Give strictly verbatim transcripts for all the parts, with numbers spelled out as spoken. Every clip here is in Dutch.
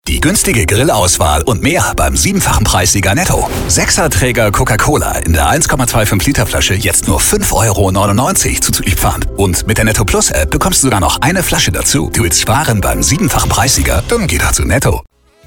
Die günstige Grillauswahl und mehr beim siebenfachen Preissieger Netto. Sechserträger Coca-Cola in der eins Komma fünfundzwanzig Liter Flasche jetzt nur fünf Euro neunundneunzig zuzüglich Pfand. Und mit der Netto Plus App bekommst du sogar noch eine Flasche dazu. Du willst sparen beim siebenfachen Preissieger? Dann geh doch zu Netto.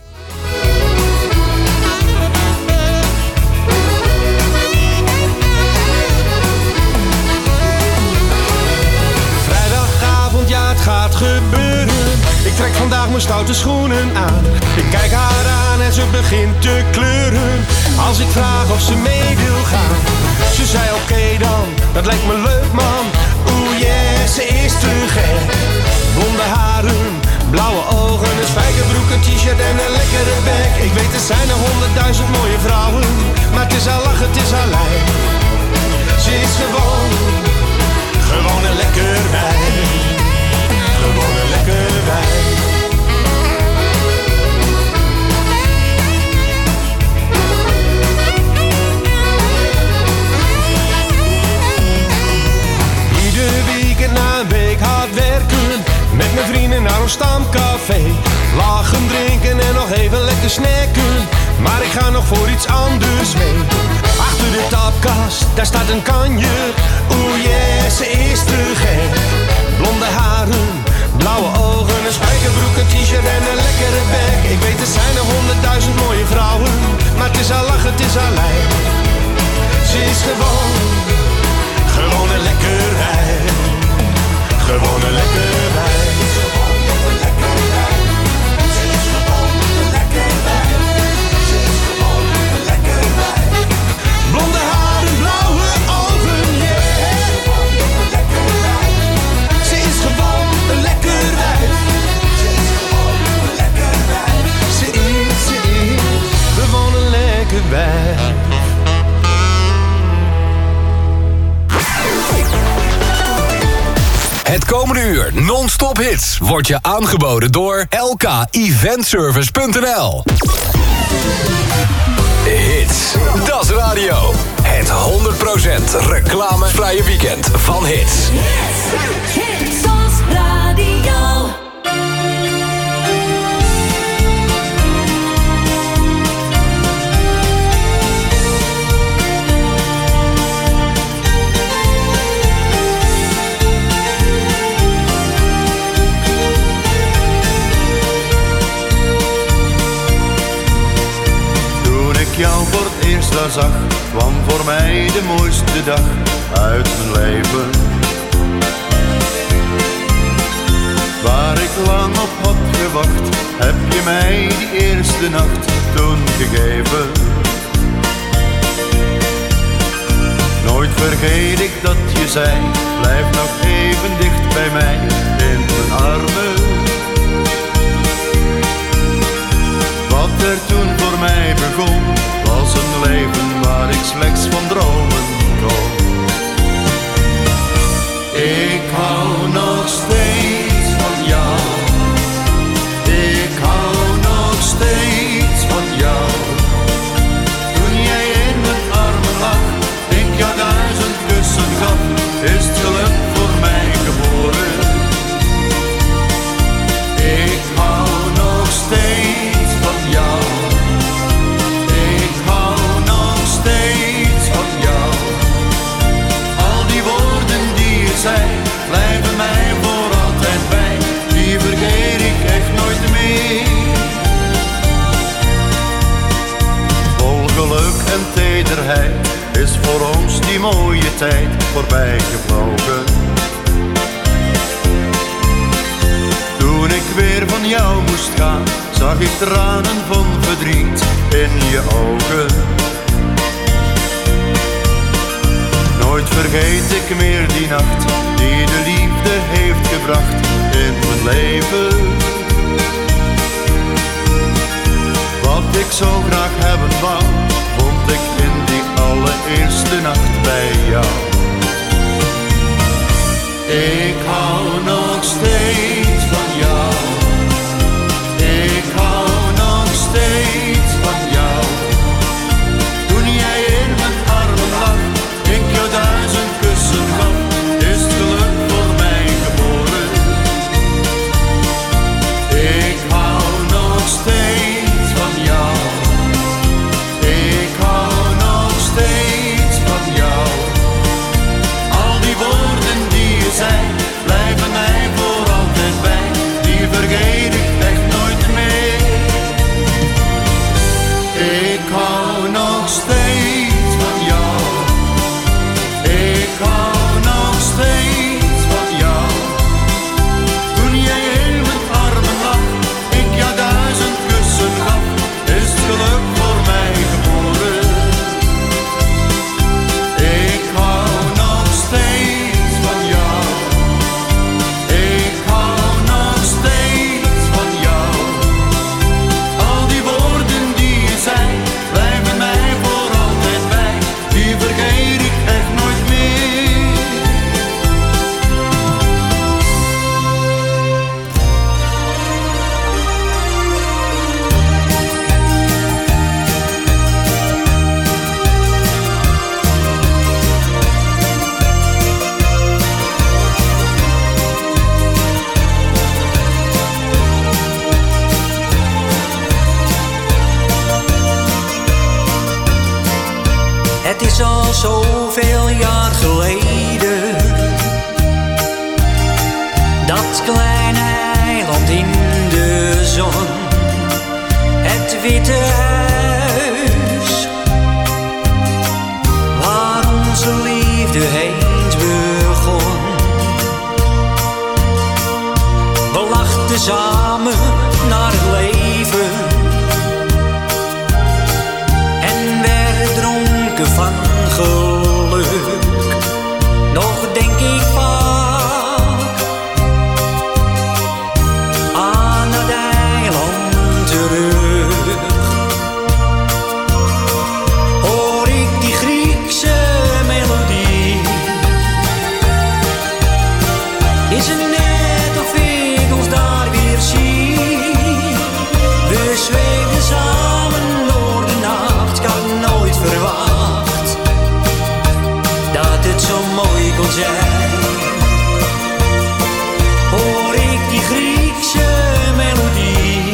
Vrijdagavond, ja het gaat gebeuren. Ik trek vandaag mijn stoute schoenen aan. Ik kijk haar aan en ze begint te kleuren. Als ik vraag of ze mee wil gaan. Ze zei oké okay dan, dat lijkt me leuk man. Oeh yeah, ze is te gek. Blonde haren, blauwe ogen, een spijkerbroek, een t-shirt en een lekkere bek. Ik weet er zijn er honderdduizend mooie vrouwen. Maar het is haar lachen, het is haar lijn. Ze is gewoon, gewoon een lekker wijf. Gewoon een lekker wijf. Ieder weekend na een week hard werken. Met mijn vrienden naar ons stamcafé. Lachen, drinken en nog even lekker snacken. Maar ik ga nog voor iets anders mee. Achter de tapkast, daar staat een kanjer. Oeh yeah, ze is te gek. Blonde haren, blauwe ogen, een spijkerbroek, een t-shirt en een lekkere bek. Ik weet er zijn er honderdduizend mooie vrouwen. Maar het is haar lachen, het is haar lijn. Ze is gewoon, gewoon een lekker wijf. Gewoon een lekker wijf. Blonde haren, blauwe ogen, yeah. Ze is gewoon een lekker wijf. Ze is gewoon een lekker wijf. Ze is, ze is gewoon een lekker wijf. Het komende uur non-stop hits wordt je aangeboden door L K Event Service punt n l. Hits, dat is radio. Het honderd procent reclamevrije weekend van Hits. Hits als radio. Jou voor het eerst daar zag, kwam voor mij de mooiste dag uit mijn leven. Waar ik lang op had gewacht, heb je mij die eerste nacht toen gegeven. Nooit vergeet ik dat je zei, blijf nog even dicht bij mij in mijn armen. Wat er toen voor mij begon, was een leven waar ik slechts van dromen kon. Ik hou nog steeds van jou. Ik hou nog steeds van jou. Toen jij in mijn armen lag, ik jou duizend kussen gaf, is het geluk voor mij geboren. Ik hou nog steeds van jou. Ik hou nog steeds van jou. Al die woorden die je zei, blijven mij voor altijd bij. Die vergeet ik echt nooit meer. Vol geluk en tederheid is voor ons die mooie tijd voorbij gevlogen. Toen ik weer van jou moest gaan, zag ik tranen van verdriet in je ogen. Nooit vergeet ik meer die nacht, die de liefde heeft gebracht in mijn leven. Wat ik zo graag hebben wou, vond ik in die allereerste nacht bij jou. Ik hou nog steeds van jou. Ik hou nog steeds van jou. Toen jij in mijn armen lag, ik jou duizend kussen gaf, is het geluk voor mij geboren. Ik hou nog steeds Het is al zoveel jaar geleden. Dat kleine eiland in de zon. Het witte huis. Waar onze liefde eens begon. We lachten samen naar het leven. En werden dronken van geluk. Nog denk ik vaak aan het eiland terug. Hoor ik die Griekse melodie. Is het net of ik ons daar weer zie. We zweefden samen door de nacht. Ik had nooit verwacht dat het zo mooi kon zijn. Hoor ik die Griekse melodie.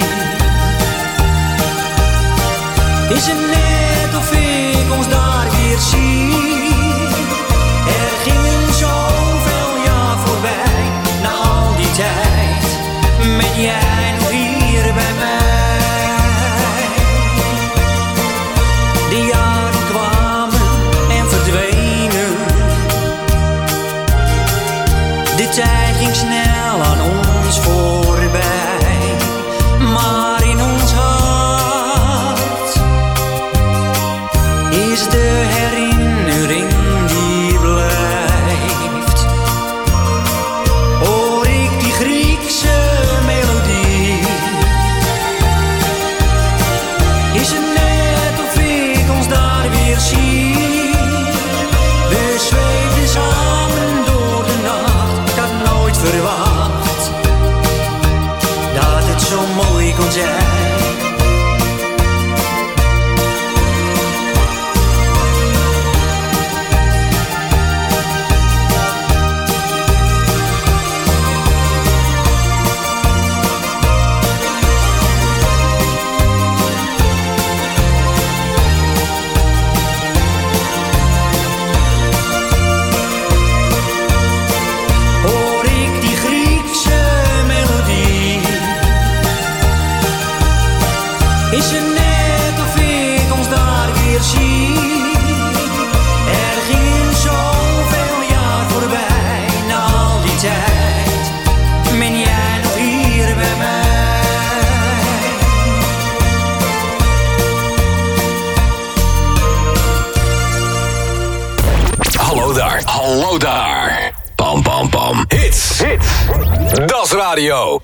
Is het net of ik ons daar weer zie. Er gingen zoveel jaar voorbij. Na al die tijd met jij nog hier bij mij. De jaren kwamen en verdwenen. De tijd ging snel aan ons voorbij. Maar in ons hart is de herinnering die blijft. Hoor ik die Griekse melodie. Is het net of ik ons daar weer zie. We zweefden samen door de nacht. Ik had nooit verwacht dat het zo mooi kon zijn. Hoor ik die Griekse melodie. Is het net of ik ons daar weer zie. Er gingen zoveel jaar voorbij. Na al die tijd ben jij nog hier bij mij. Hallo daar, hallo daar. Pam, pam, pam. Hits, hits. Das Radio.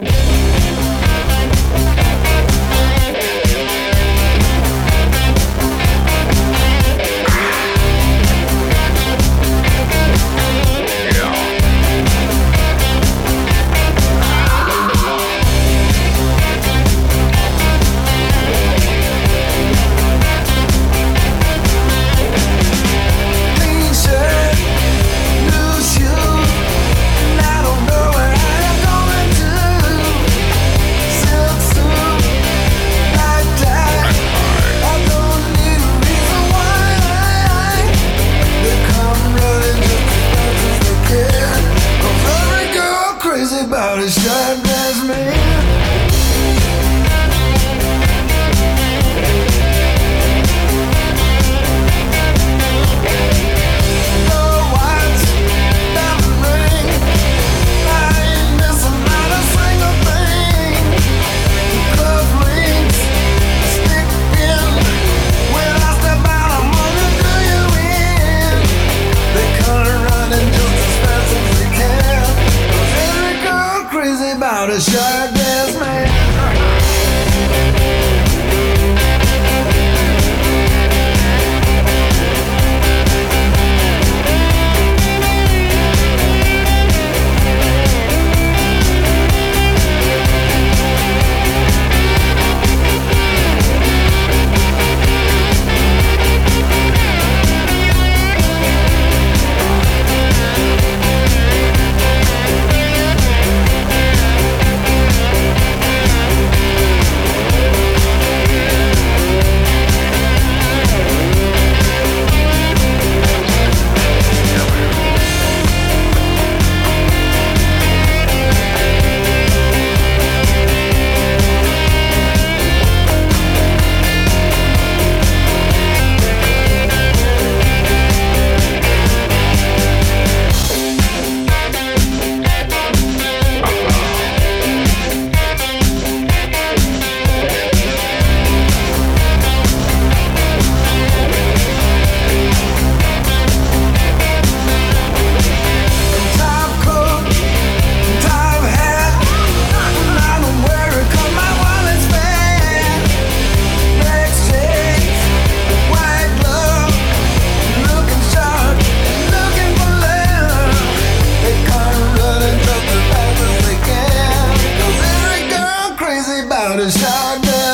Lose you, and I don't know what I'm gonna do.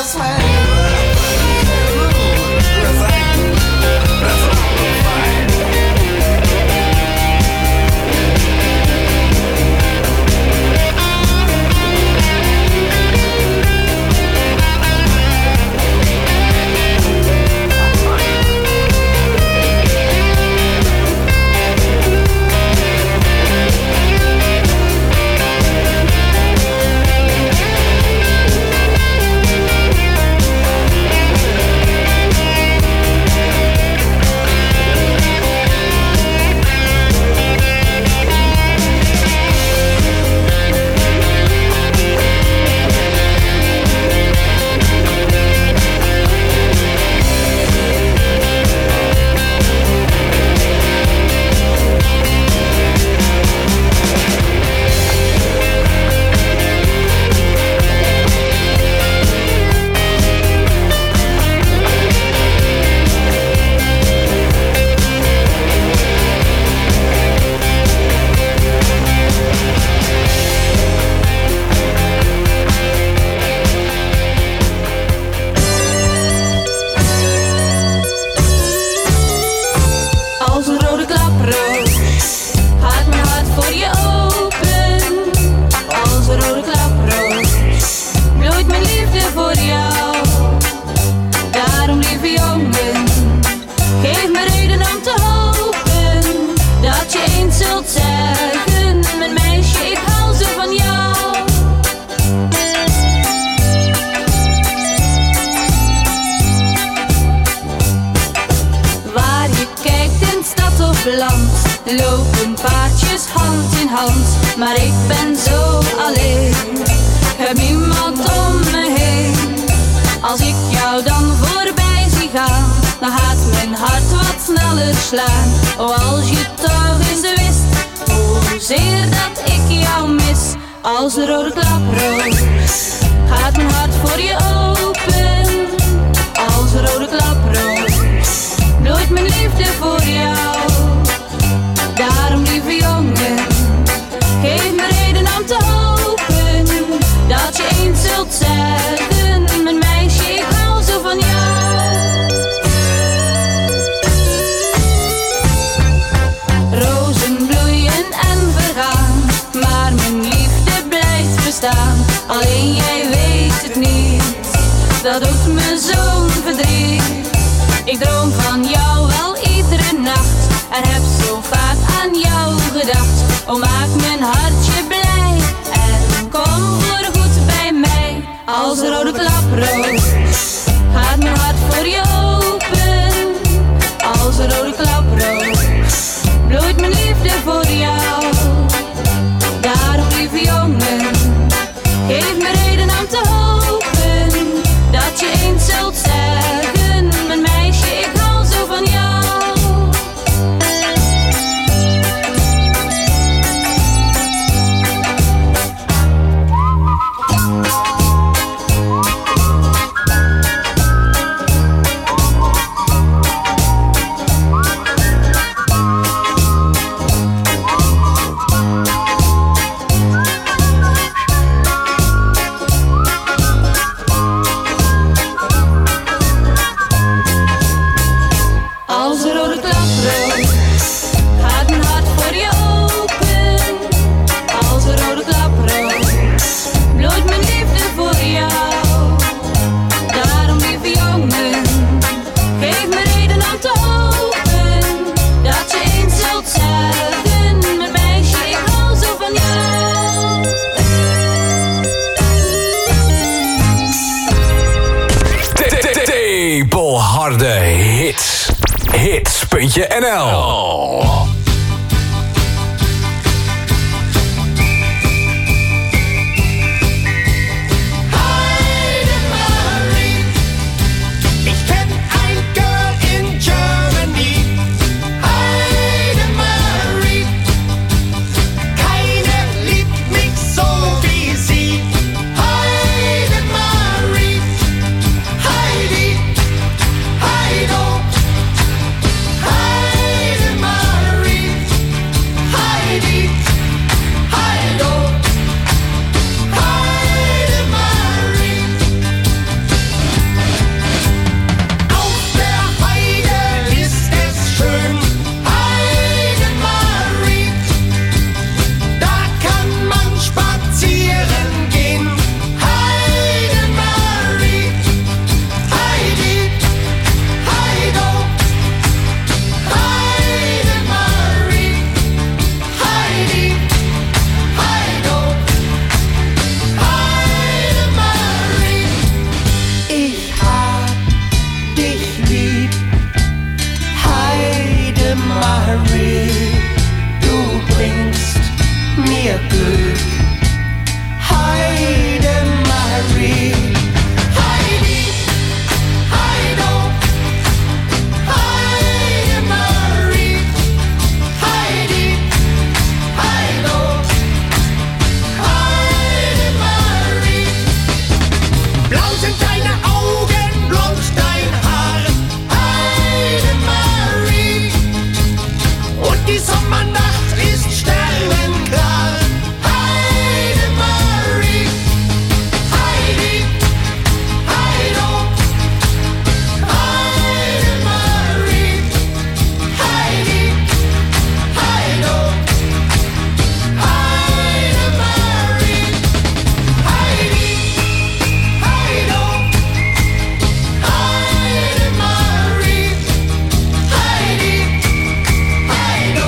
Lopen paardjes hand in hand, maar ik ben zo alleen. Ik heb niemand om me heen. Als ik jou dan voorbij zie gaan, dan gaat mijn hart wat sneller slaan. Oh, als je toch eens wist, hoezeer dat ik jou mis. Als de rode klaproos, gaat mijn hart voor je open. Als de rode klaproos, bloeit mijn liefde voor jou. Daarom, lieve jongen, geef me reden om te hopen dat je eens zult zeggen: mijn meisje, ik hou zo van jou. Rozen bloeien en vergaan, maar mijn liefde blijft bestaan. Alleen jij weet het niet, dat doet me zo'n verdriet. Ik droom van jou wel iedere nacht en heb zo vaak aan jou gedacht. Oh, maak mijn hartje blij en kom voorgoed bij mij. Als de rode klaproos, gaat mijn hart voor je open. Als de rode klaproos, bloeit mijn liefde voor jou. Daarom, lieve jongen, geef me reden om te hopen dat je eens zult zeggen: mijn meisje, ik hou zo van jou. Harde hits. Hits.nl Heidemarie, Heidemarie. Heidemarie. Heidi, Heido, Heidemarie. Heidi, Heido, Heidemarie. Blauw zijn deine Augen, blond ist dein Haar. Heidemarie. Und die Sommernacht ist sternenklar. Heidemarie. Heidi, Heido, Heidemarie. Heidi, Heido, Heidemarie. Heidi, Heido, Heidemarie. Heidi, Heido,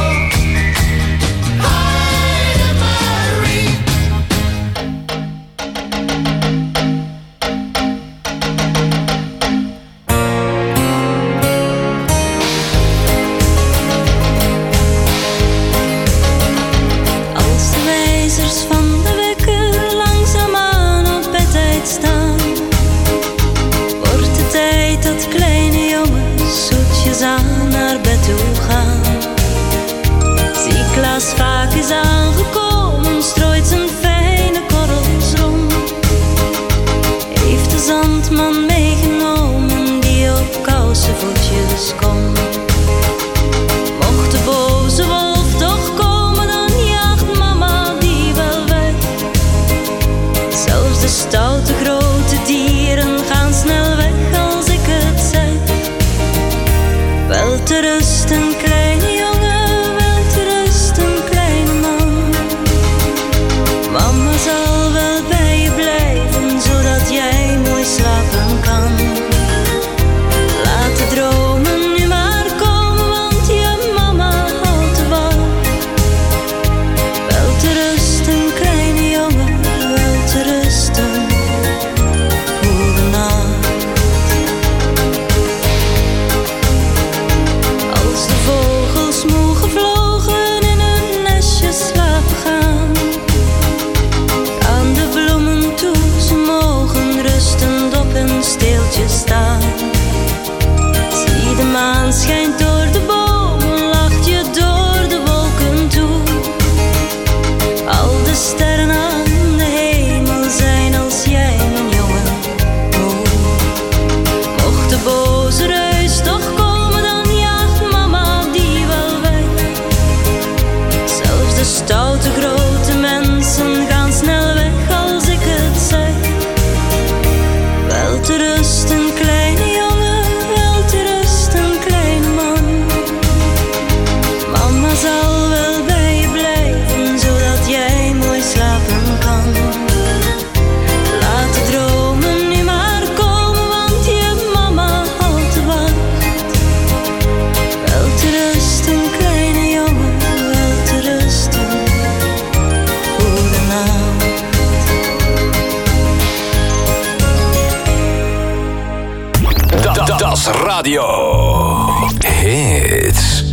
Als de wijzers van de wekker langzaamaan op bedtijd staan, wordt het tijd dat kleine jongens zoetjes aan naar bed toe gaan. Zie Klaas vaak is aangekomen, strooit zijn fijne korrels rond. Heeft de zandman meegenomen die op kousenvoetjes komt. Mocht de boze wolf toch komen, dan jaagt mama die wel weg. Zelfs de stoute grote dieren gaan snel weg als ik het zeg. Wel te rusten, kleine jongen, wel te rusten, kleine man. Mama zal wel bij je blijven, zodat jij mooi slapen kan. Laat de dromen nu maar komen, want je mama houdt te wacht. Wel te rusten, kleine jongen, wel te rusten, goedenacht. Als de vogels moe gevlogen in hun nestje slapen gaan, aan de bloemen toe, ze mogen rustend op hun steeltje staan. Zie de maan schijnt door de bomen, lacht je door de wolken toe. Al de sterren aan de hemel zijn als jij, mijn jongen, moe. Mocht de boze reus toch komen, dan jaagt mama die wel weg. Zelfs de stoute grote mensen gaan snel weg als ik het zeg. Wel te rusten, kleine jongen, wel te rusten, kleine man. Mama zal wel bij je blijven, zodat jij mooi slapen kan. Laat de dromen nu maar komen, want je mama houdt te wacht. Wel te rusten, kleine jongen, wel te rusten, goedenacht. Da- Das Radio Hits.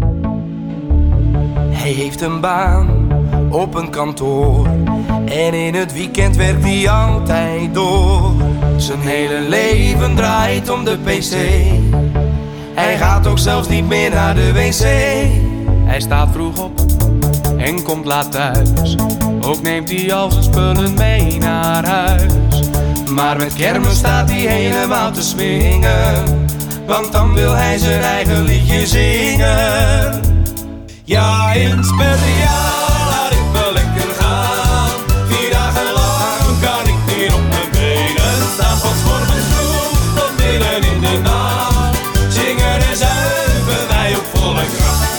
Hij heeft een baan op een kantoor en in het weekend werkt hij altijd door. Zijn hele leven draait om de pc. Hij gaat ook zelfs niet meer naar de wc. Hij staat vroeg op en komt laat thuis. Ook neemt hij al zijn spullen mee naar huis. Maar met kermis staat hij helemaal te swingen, want dan wil hij zijn eigen liedje zingen. Ja, eens per jaar laat ik me lekker gaan. Vier dagen lang kan ik niet op mijn benen staan. Van 's morgens vroeg tot midden in de nacht. Zingen en zuipen wij op volle kracht.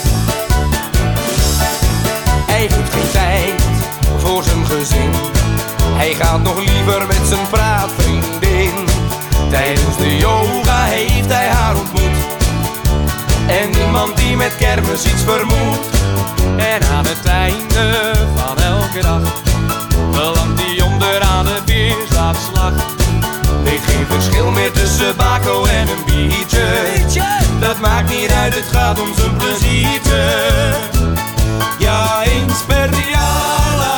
Hij heeft geen tijd voor zijn gezin. Hij gaat nog liever met zijn praatvriendin. Tijdens de yoga heeft hij haar ontmoet. En iemand die met kermis iets vermoedt. En aan het einde van elke dag belandt hij onderaan de weerslaafslag. Weet geen verschil meer tussen bako en een biertje. Dat maakt niet uit, het gaat om zijn pleziertje. Ja, eens per jaar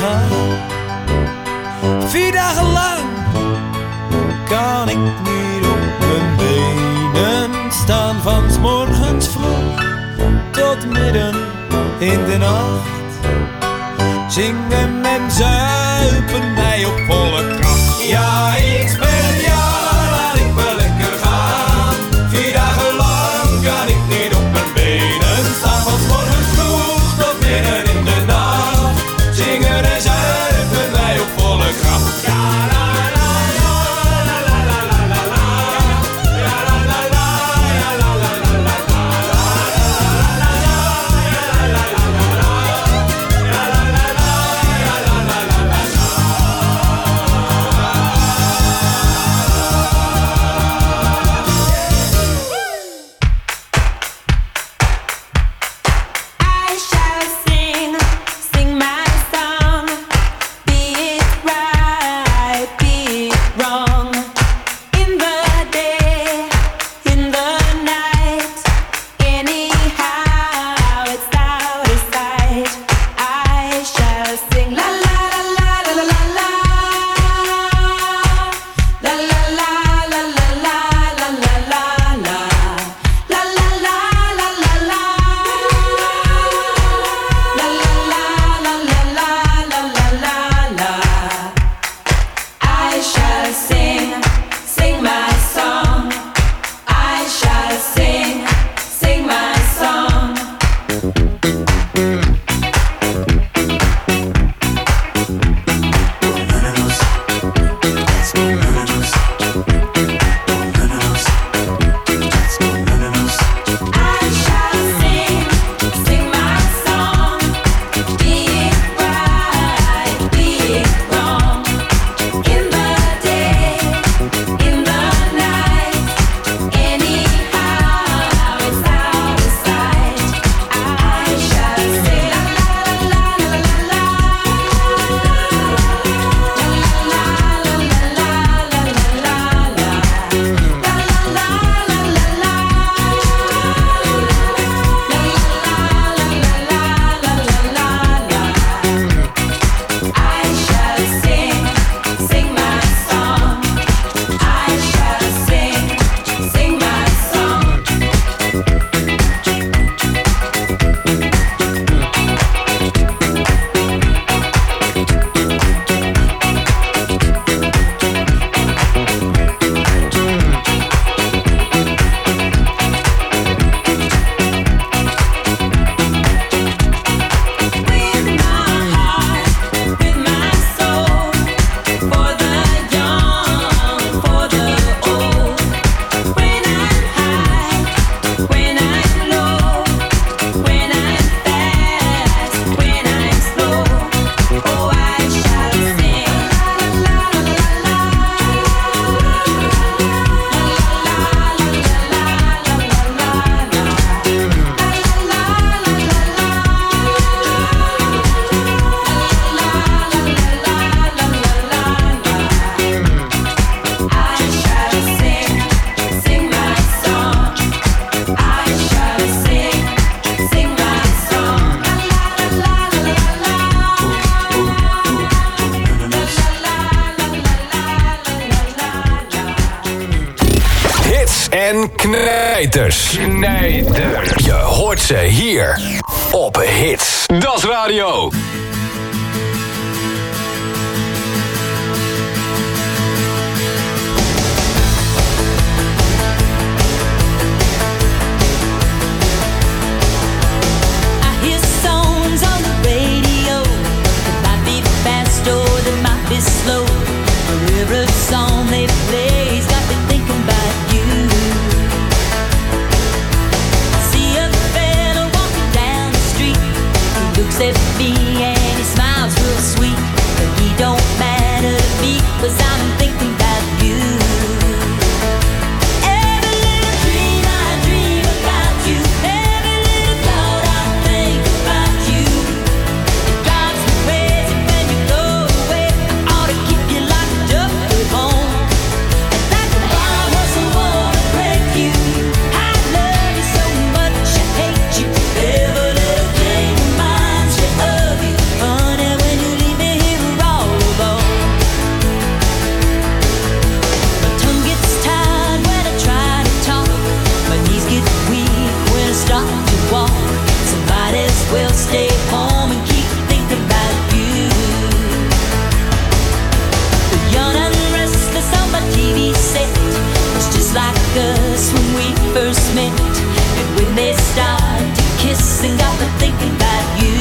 gaan. Vier dagen lang kan ik niet op mijn benen staan. Van 's morgens vroeg tot midden in de nacht. Zingen en zuipen mij op volle kracht. Ja, ik speel ja, laat ik me lekker gaan. Vier dagen lang kan ik niet op mijn benen staan. Van 's morgens vroeg tot midden in de nacht. Zingen en zuipen mij op volle kracht. Ja, la la la la la la la la la. Ja, la la la ja, la la la la la. La la la ja, la la la la. Ja, la la la ja, la la la la. I shall sing, sing my song. Be it right, be it wrong. In the day, in the night. Anyhow, it's out of sight. I shall sing la la la la la la la. La la la la la la la la la la. La la la la la la. La la la la la la la la la. I shall sing, sing my song. I shall sing, sing my song. I shall sing, sing my song. Be it right, be it wrong. In the day, in the night. Anyhow, it's out of sight. I shall sing la la la la la la. La la la la la la la la la. La la la la la la. I shall sing, sing my song. I shall sing, sing my song. With my heart, with my soul, for the young, for the old. When I'm high, when I'm low, when I'm fast, when I'm slow. Oh, I shall sing la la la la la. La la la la la la la la la. La la la la la la. I shall sing, sing my song. I shall sing, sing my song. La la la la la la. Hits en knijters. Knijters. Je hoort ze hier op Hits. Das Radio. I hear songs on the radio. It might be fast or they might be slow. But every song they play's got me thinking about you. I see a fella walking down the street. He looks at me and he smiles real sweet. But he don't matter to me, 'cause I'm thinking about you. Every little dream I dream about you. Every little thought I think about you. It drives me crazy when you go away. I ought to keep you locked up at home. And like a bomb wasn't wanna break you. I love you so much, I hate you. Every little thing reminds me of you. Honey, when you leave me start to kiss and got me thinking about you.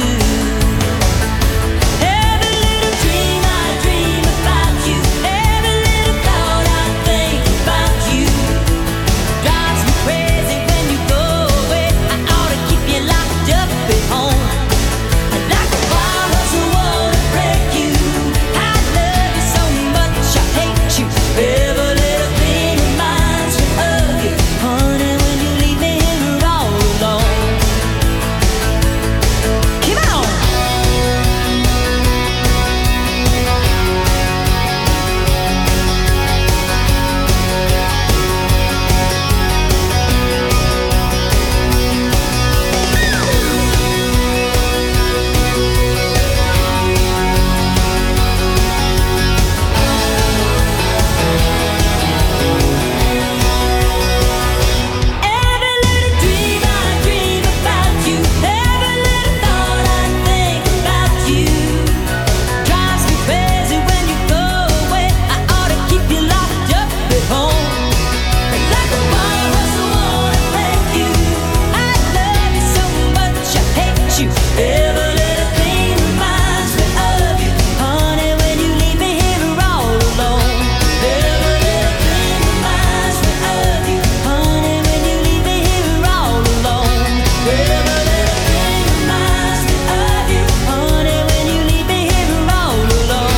Every little dream I dream about you, every little thought I think about you drives me crazy when you go away. I ought to keep you locked up at home. Like a virus, I wanna break you. I love you so much, I hate you. Every little thing reminds me of you, honey. When you leave me here all alone, come on. Every little dream I dream about you, every little thought I think about you drives me crazy when you go away. I ought to keep you locked up at home. Like a virus, I wanna break you. I love you so much, I hate you. Every little thing reminds me of you, honey. When you leave me here all alone, every little thing reminds me of you, honey. When you leave me here all alone, every little thing reminds me of you, honey. When you leave me here all alone.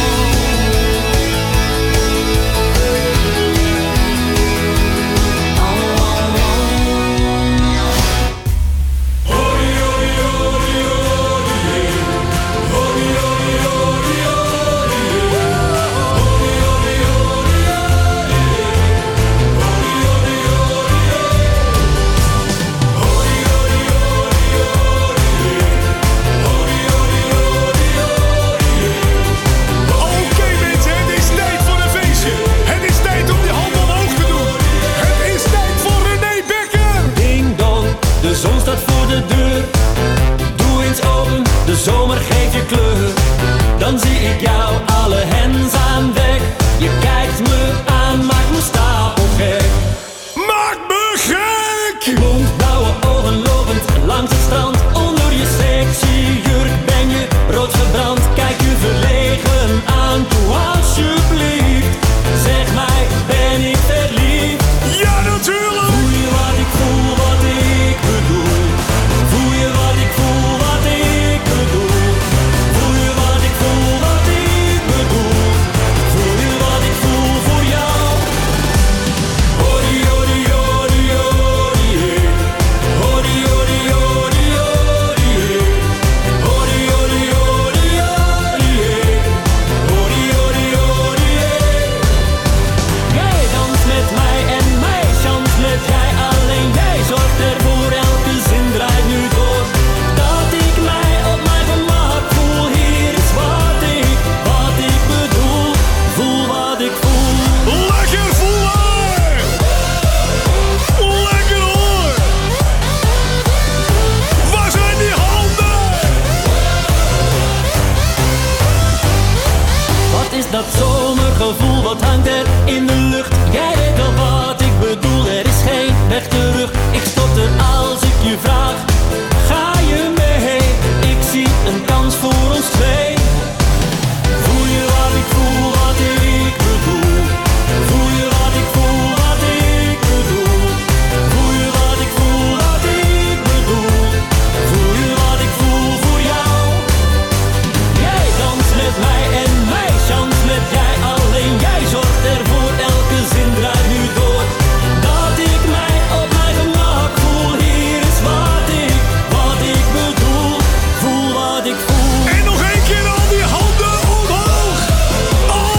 Oké mensen, het is tijd voor een feestje. Het is tijd om die handen omhoog te doen. Het is tijd voor René Bekker. Ding dong, de zon staat voor de deur. Doe eens open, de zomer geeft je kleur. Dan zie ik jou, alle hens aan dek. Je kijkt me aan, maakt me stapelgek. Maak me gek. Blond, blauwe ogen lopend langs het strand. Onder je sexy jurk ben je rood gebrand. Kijk je verlegen aan, doe alsjeblieft. Zeg mij, ben ik verliefd? Ja, natuurlijk. Voel je wat ik voel, wat ik bedoel? Voel je wat ik voel, wat ik bedoel? Voel je wat ik voel, wat ik bedoel? Voel je wat ik voel voor jou? Hori, hori, hori, hori, hey. Hori, hori, hori, hori, hey. Hori, hori, hori, hori, hey. Hori, hori, hori, hey. Jij danst met mij en mij chans met jij. Alleen jij zorgt ervoor, elke zin draait nu door. Dat ik mij op mijn gemak voel. Hier is wat ik, wat ik bedoel. Voel wat ik voel. Lekker voelen. Lekker hoor. Waar zijn die handen? Wat is dat zomergevoel, wat hangt er in de lucht? Jij weet wel wat ik bedoel, er is geen weg terug. Ik stotter als ik je vraag, ga je mee? Ik zie een kans voor ons twee. Voel je wat ik voel, wat ik bedoel? Voel je wat ik voel, wat ik bedoel? Voel je wat ik voel, wat ik bedoel? Voel je wat ik voel voor jou? Jij danst met mij en mij chance met jij. Alleen jij zorgt ervoor, elke zin draait nu door. Dat ik mij op mijn gemak voel. Hier is wat ik, wat ik bedoel. Voel wat ik voel. En nog één keer al die handen omhoog.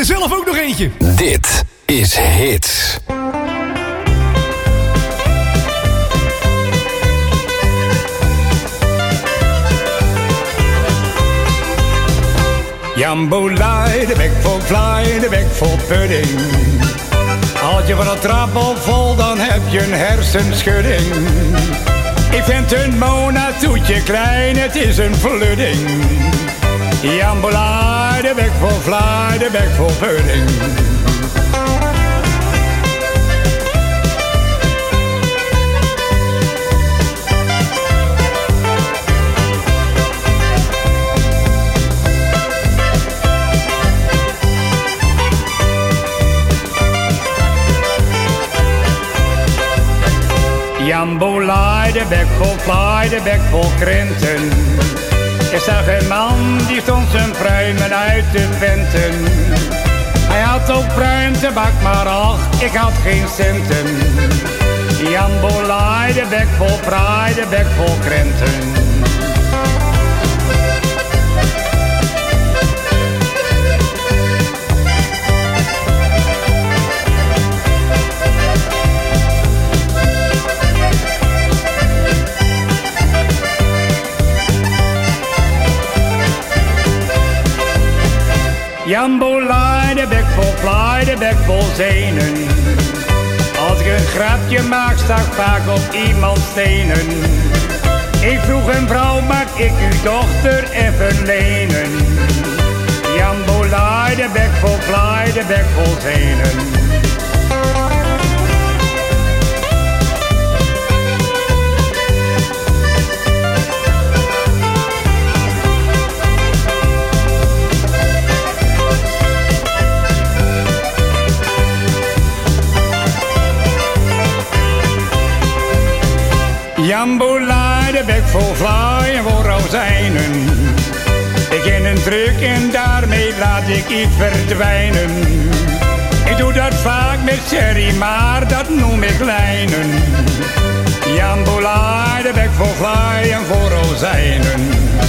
er zelf ook nog eentje. Dit is Hits. Jambolai, de bek vol fly, de bek vol pudding. Als je van een trap opvalt, dan heb je een hersenschudding. Ik vind een Mona toetje klein, het is een flooding. Jambolai, de bek vol fly, de bek vol pudding. Jambolai, de bek vol fly, de bek vol krenten. Ik zag een man die stond zijn pruimen uit te venten. Hij had ook pruimtebak, maar ach, ik had geen centen. Jambolai, de bek vol praai, de bek vol krenten. Jambolai, de bek vol fly, de bek vol zenen. Als ik een grapje maak, sta ik vaak op iemands stenen. Ik vroeg een vrouw, mag ik uw dochter even lenen? Jambolai, de bek vol fly, de bek vol zenen. Jambolai, de bek vol fly en vol rozijnen. Ik in een truc en daarmee laat ik iets verdwijnen. Ik doe dat vaak met sherry, maar dat noem ik lijnen. Jambolai, de bek vol fly en vol rozijnen.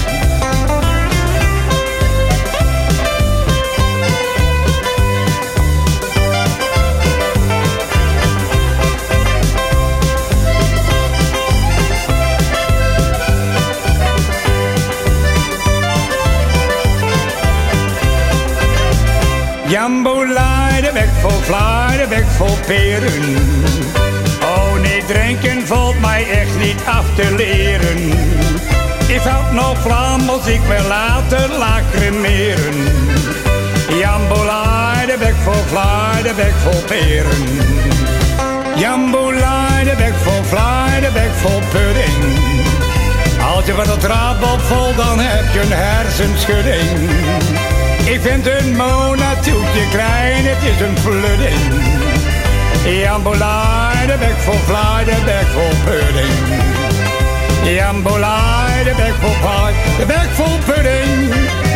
Jambolai, de bek vol fly, de bek vol peren. Oh nee, drinken valt mij echt niet af te leren. Ik had nog vlam als ik me later lacrimeren. Jambolai, de bek vol fly, de bek vol peren. Jambolai, de bek vol fly, de bek vol pudding. Als je van de trap opvalt, dan heb je een hersenschudding. Ik vind een Mona toetje klein, het is een flooding. Jambolai, de bek vol fly, de bek vol pudding. Jambolai, de bek vol fly, de bek vol pudding.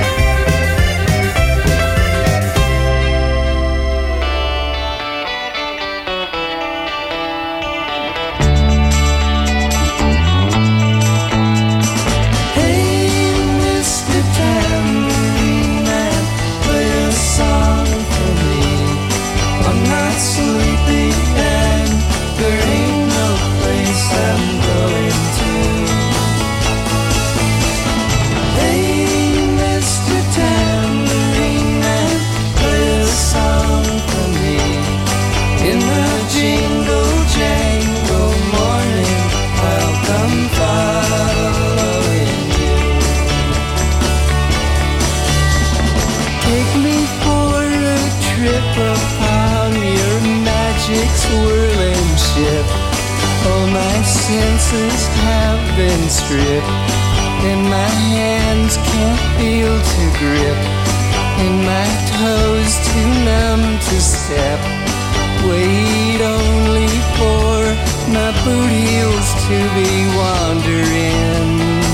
Swirling ship, all my senses have been stripped, and my hands can't feel to grip, and my toes too numb to step. Wait only for my boot heels to be wandering.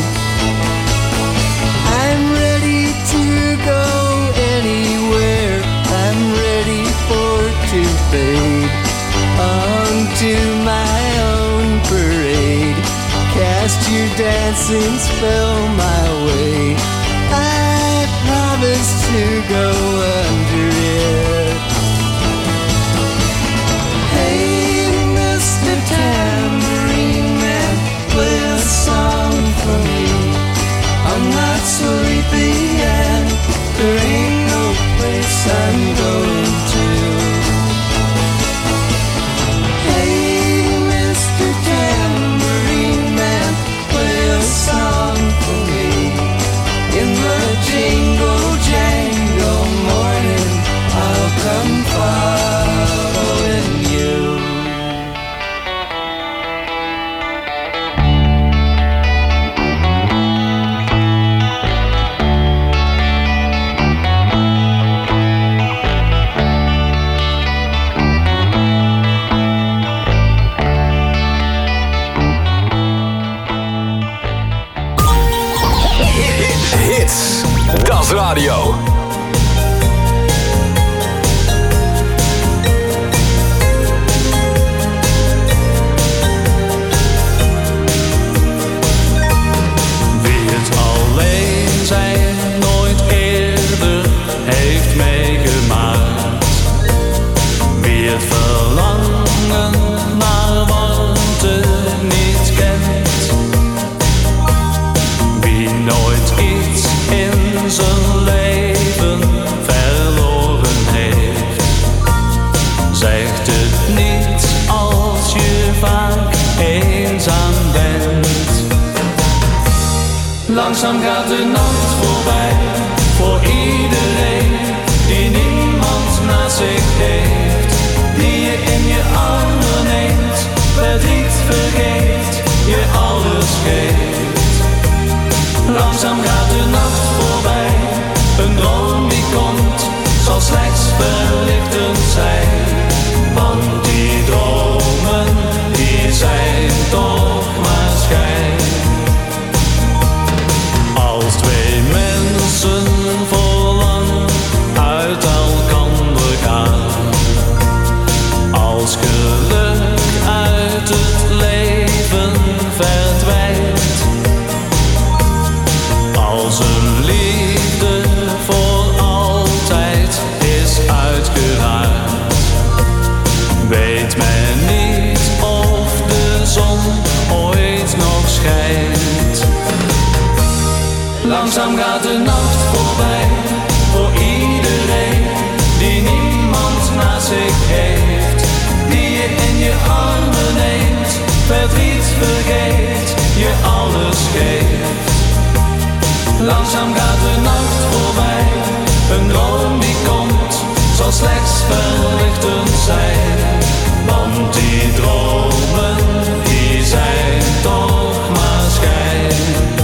I'm ready to go anywhere, I'm ready for to fade onto my own parade. Cast your dancing spell my way, I promise to go under it. Langzaam gaat de nacht voorbij, voor iedereen die niemand naast zich heeft, die je in je armen neemt, verdriet vergeet, je alles geeft. Langzaam gaat de nacht voorbij, een droom die komt, zal slechts verlichtend zijn, want die dromen, die zijn toch maar schijn. Als twee mensen voor lang uit elkander gaan, als geluk uit het leven verdwijnt, als een liefde voor altijd is uitgeraakt, weet men niet of de zon ooit nog schijnt. Langzaam gaat de nacht voorbij, voor iedereen die niemand naast zich heeft, die je in je armen neemt, verdriet vergeet, je alles geeft. Langzaam gaat de nacht voorbij, een droom die komt, zal slechts verlichtend zijn, want die dromen, die zijn toch maar schijn.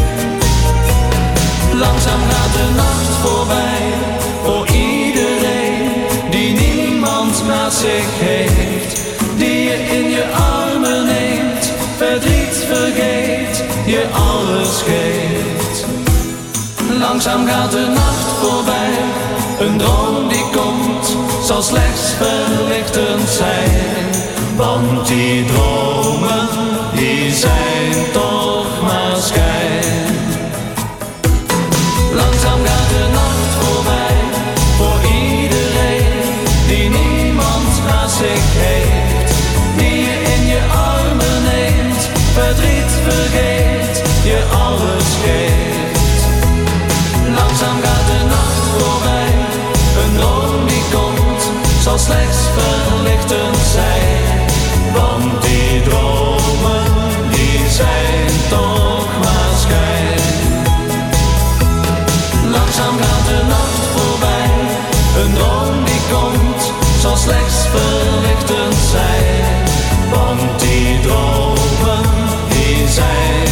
Langzaam gaat de nacht voorbij, voor iedereen die niemand naast zich heeft, die je in je armen neemt, verdriet vergeet, je alles geeft. Langzaam gaat de nacht voorbij, een droom die komt, zal slechts verlichtend zijn, want die dromen, die zijn toch maar schijn. Langzaam gaat de nacht voorbij, voor iedereen die niemand naast zich heeft, die je in je armen neemt, verdriet vergeet, je alles geeft. Langzaam gaat de nacht voorbij, een droom die komt, zal slechts verlichtend zijn, want die dromen, die zijn toch maar schijn. Langzaam gaat de nacht voorbij, een droom die komt, zal slechts verlichtend zijn, want die dromen, die zijn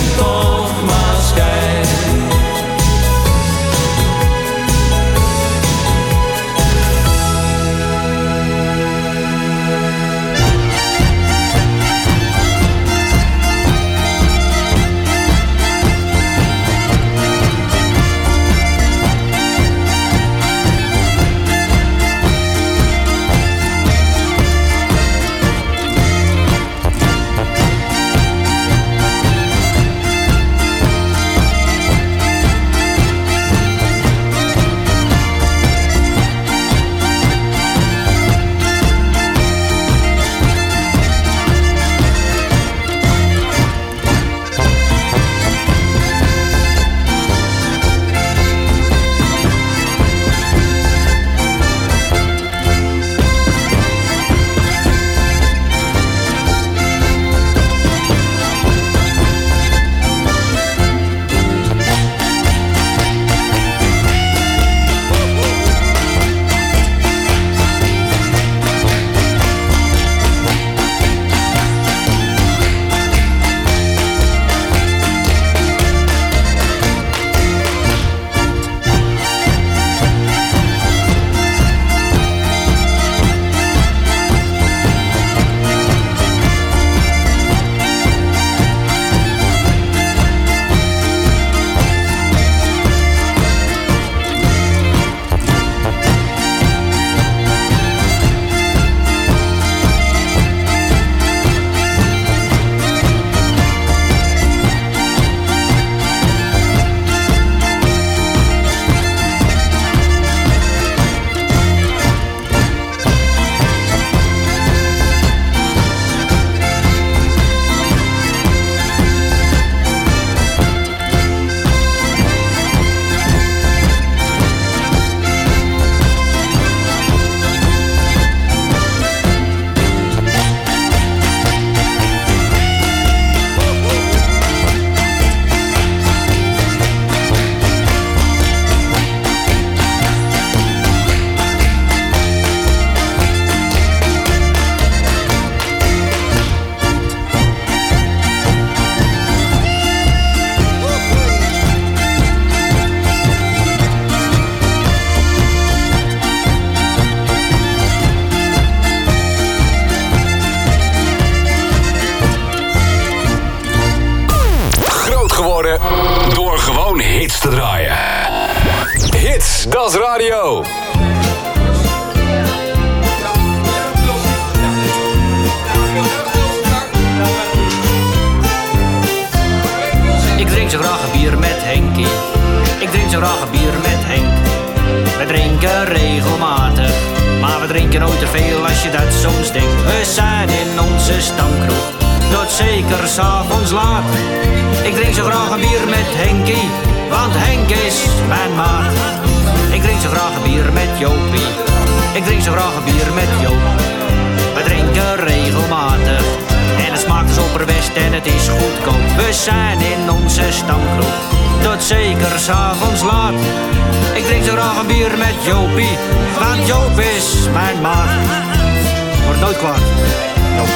gewoon hits te draaien. Hits, dat is radio. Ik drink zo graag een bier met Henkie. Ik drink zo graag een bier met Henk. We drinken regelmatig, maar we drinken nooit te veel als je dat soms denkt. We zijn in onze stamkroeg, tot zeker 's avonds laat. Ik drink zo graag een bier met Henkie, want Henk is mijn maat. Ik drink zo graag een bier met Jopie. Ik drink zo graag een bier met Joop. We drinken regelmatig en het smaakt als opperbest en het is goedkoop. We zijn in onze stamkroeg, tot zeker 's avonds laat. Ik drink zo graag een bier met Jopie, want Joop is mijn maat. Wordt nooit kwaad. Joop.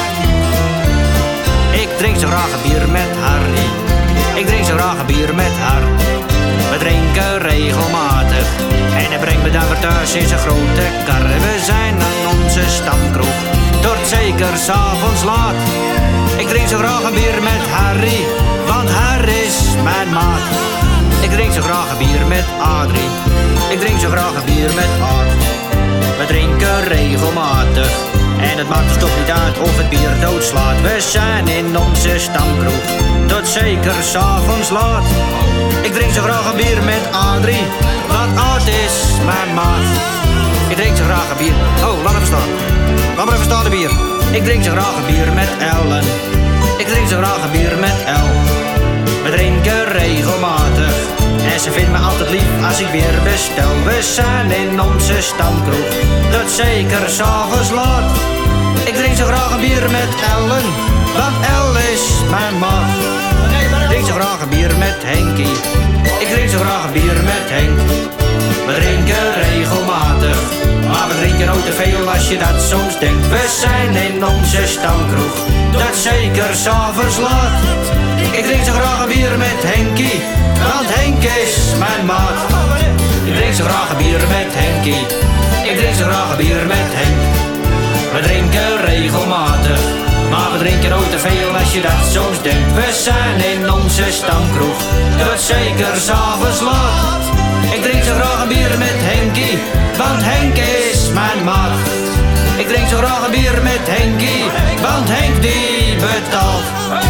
Ik drink zo graag een bier met Harry. Ik drink zo graag een bier met Har. We drinken regelmatig en hij brengt me dan weer thuis in zijn grote kar. We zijn aan onze stamkroeg, tot zeker 's avonds laat. Ik drink zo graag een bier met Harry, want Harry is mijn maat. Ik drink zo graag een bier met Adrie. Ik drink zo graag een bier met Aad. We drinken regelmatig en het maakt ons toch niet uit of het bier doodslaat. We zijn in onze stamkroeg, tot zeker 's avonds laat. Ik drink zo graag een bier met Adrie, want Aad is mijn maat. Ik drink zo graag een bier... Oh, laat even staan. Laat maar even staan, de bier. Ik drink zo graag een bier met Ellen. Ik drink zo graag een bier met El. We drinken regelmatig en ze vindt me altijd lief als ik weer bestel. We zijn in onze stamkroeg, tot zeker 's avonds laat. Ik drink zo graag een bier met Ellen, want El is mijn maat. Ik drink zo graag een bier met Henkie. Ik drink zo graag een bier met Henk. We drinken regelmatig, maar we drinken nooit te veel als je dat soms denkt. We zijn in onze stamkroeg, tot zeker 's avonds laat. Ik drink zo graag een bier met Henkie, want Henk is mijn maat. Ik drink zo graag een bier met Henkie. Ik drink zo graag een bier met Henk. We drinken regelmatig, maar we drinken nooit te veel als je dat soms denkt. We zijn in onze stamkroeg, tot zeker 's avonds laat. Ik drink zo graag een bier met Henkie, want Henk is mijn maat. Ik drink zo graag een bier met Henkie, want Henk die betaalt.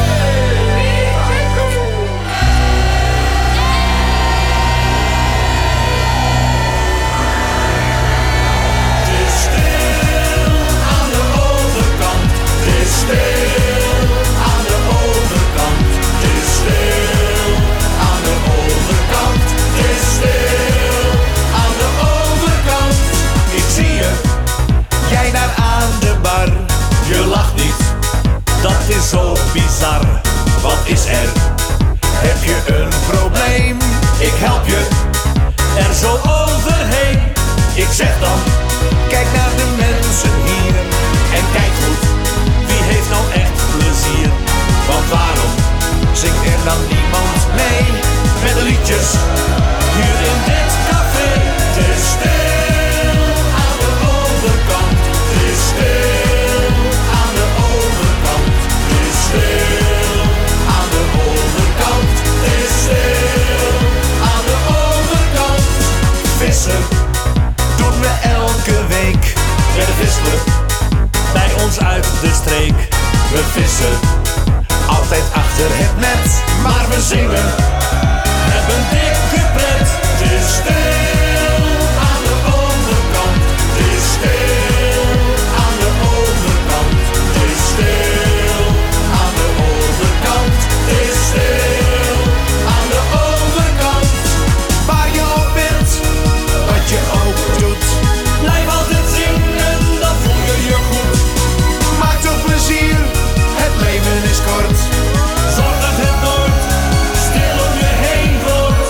Stil aan de overkant, het is stil aan de overkant, het is stil aan de overkant. Ik zie je, jij daar aan de bar, je lacht niet, dat is zo bizar. Wat is er? Heb je een probleem? Ik help je er zo overheen. Ik zeg dan, kijk naar de mensen hier en kijk goed. Wie heeft nou echt plezier? Want waarom zingt er dan niemand mee met de liedjes hier in dit café? Het is stil aan de overkant, het is stil aan de overkant, het is stil aan de overkant, het is stil aan de overkant. Vissen doen we elke week bij de visclub. Bij ons uit de streek, we vissen altijd achter het net, maar we zingen, hebben dikke pret. Het is stil aan de overkant, het is stil aan de overkant, het is stil aan de overkant, het is stil aan de overkant. Waar je op bent, wat je ook doet, blijf altijd zingen, dan voel je je goed. Maak toch plezier, het leven is kort. Zorg dat het nooit stil om je heen wordt.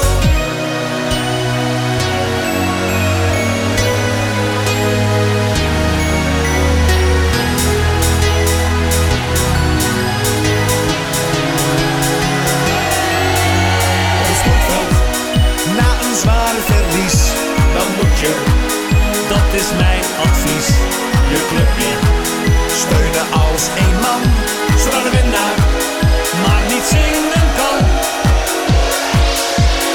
Op het sportveld, na een zwaar verlies, dan moet je, dat is mijn advies, je clubje steunen als één man, zodat de winnaar maar niet zingen kan.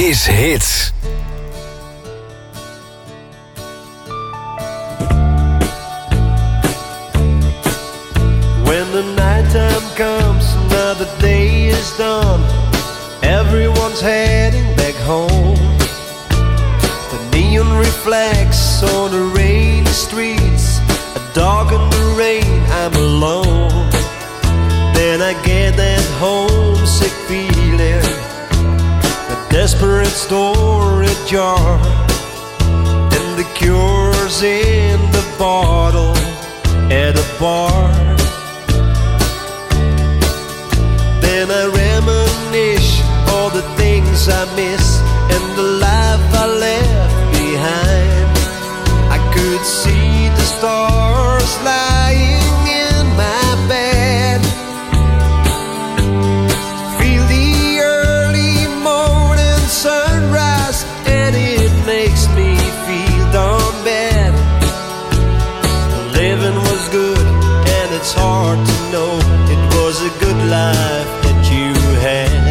is Hits. When the nighttime comes, another day is done. Everyone's heading back home. The neon reflects on the rainy streets. A dog in the rain, I'm alone. Then I get that homesick feeling, a desperate story jar, and the cure's in the bottle at a bar. Then I reminisce all the things I miss and the life I left behind. I could see the stars lying in my bed, feel the early morning sunrise, and it makes me feel darn bad. Living was good, and it's hard to know it was a good life that you had.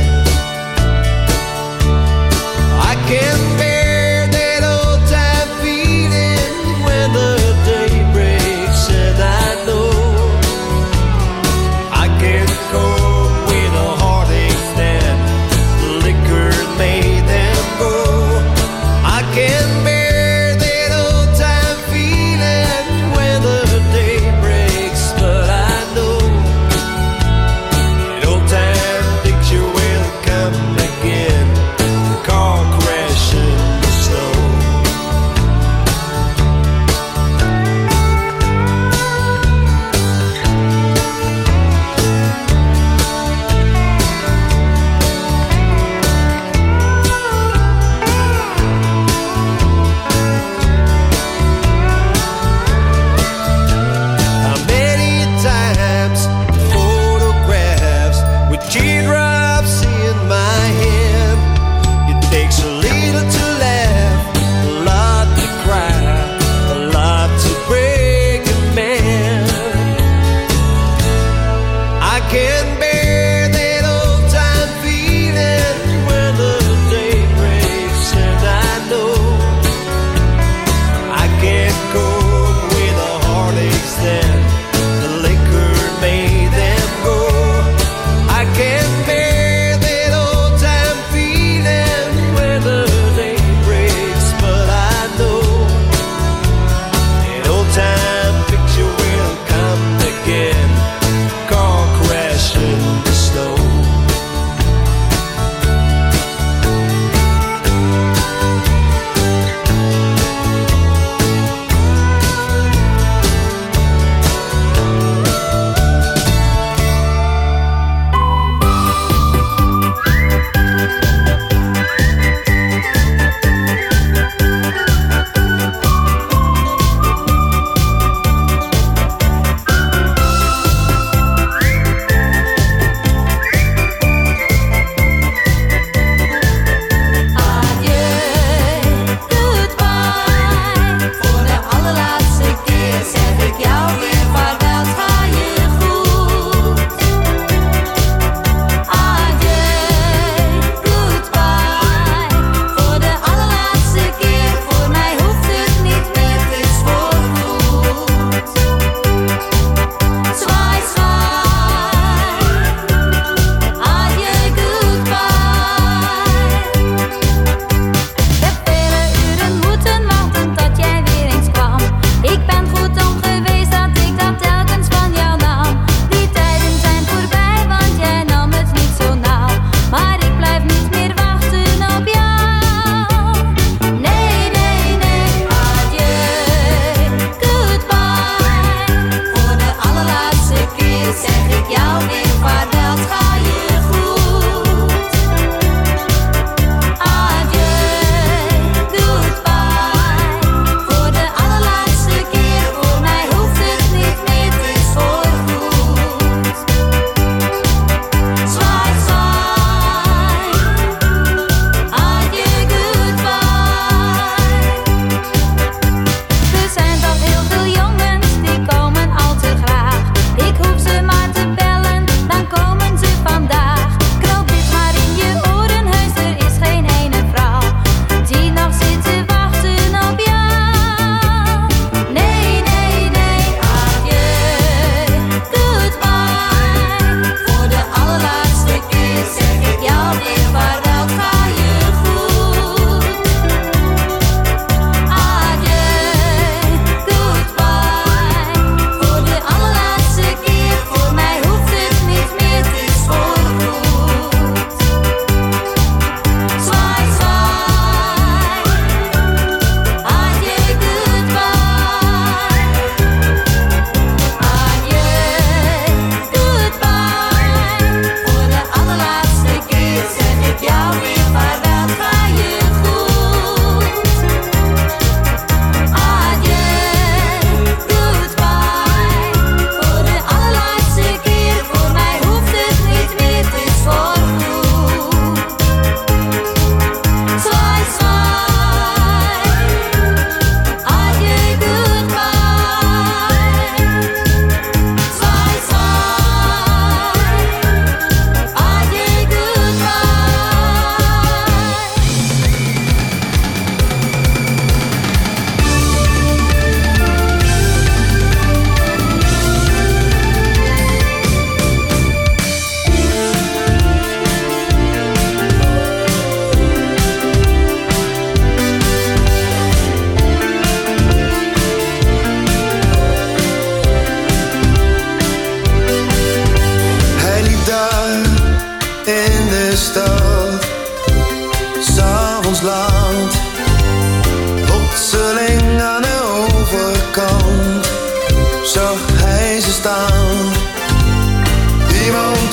I can't bear that old time feeling when the day breaks, and I know I can't cope with a heartache that liquor made them go. I can't bear that old time feeling when the day breaks, but I know it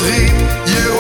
riep je